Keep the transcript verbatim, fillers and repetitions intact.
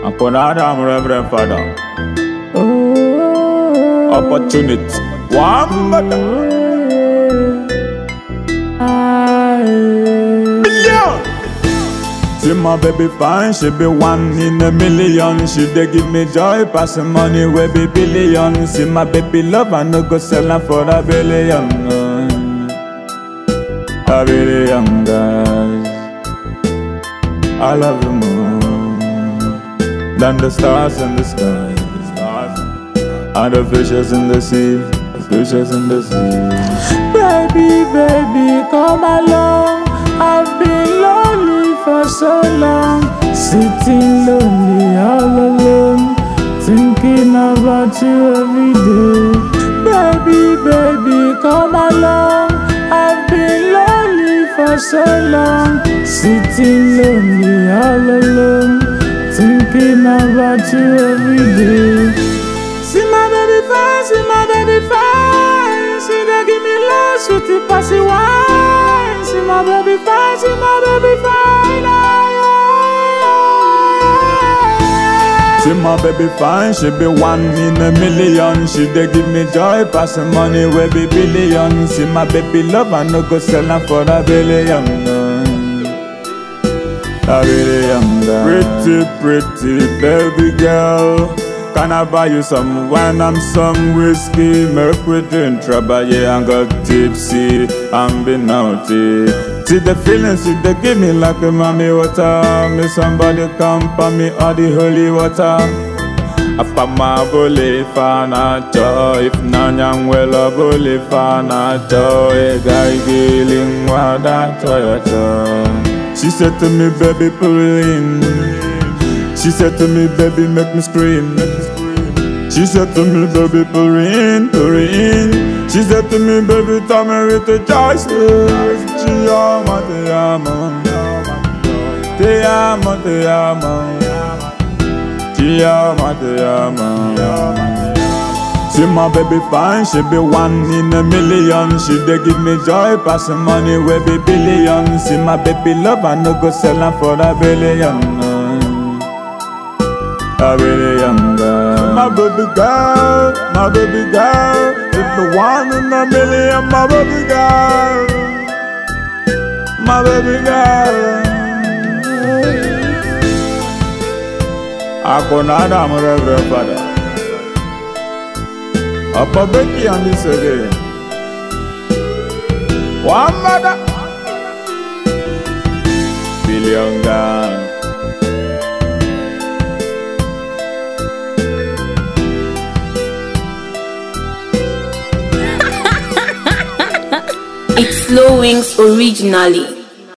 Upon Adam, Reverend Father. Opportunity. One better. Billion. See my baby fine, she be one in a million. She dey give me joy, passing money wey be billion. See my baby love, I no go sell her for a billion. A billion guys, I love you more than the stars in the sky, and the fishes in the sea, the fishes in the sea. Baby, baby, come along. I've been lonely for so long, sitting lonely all alone, thinking about you every day. Baby, baby, come along. I've been lonely for so long, sitting lonely all alone, thinking about you every day. See my baby fine, see my baby fine. She dey give me love, sweetie passy wine. See my baby fine, see my baby fine. Aye, aye, aye. See my baby fine, she be one in a million. She dey give me joy, passing money wey be billion. See my baby love, I no go sell her for a billion. A billion girl. Pretty, pretty baby girl. Can I buy you some wine and some whiskey? Make we drink trouble, yeah, and got tipsy and be naughty. See the feelings you they give me like a mommy water. Me somebody come for me all the holy water. Apa ma bole fana cho, if nanyang wela bole fana cho. E guy giling wada Toyota. She said to me, baby, pull in. She said to me, baby, make me scream. She said to me, baby, pull in, pull in. She said to me, baby, tell me with the choices. Te amo, te amo. Te amo, te amo. Te amo, te amo. See my baby fine, she be one in a million. She dey give me joy, passing money wey be billion. See my baby love, I no go sell her for a billion. A billion girl. My baby girl, my baby girl. It's the one in a million, my baby girl. My baby girl. Upon Adam, Reverend Father. Up a Becky on this again. One mother. Billion girl. It's Slow Wings originally.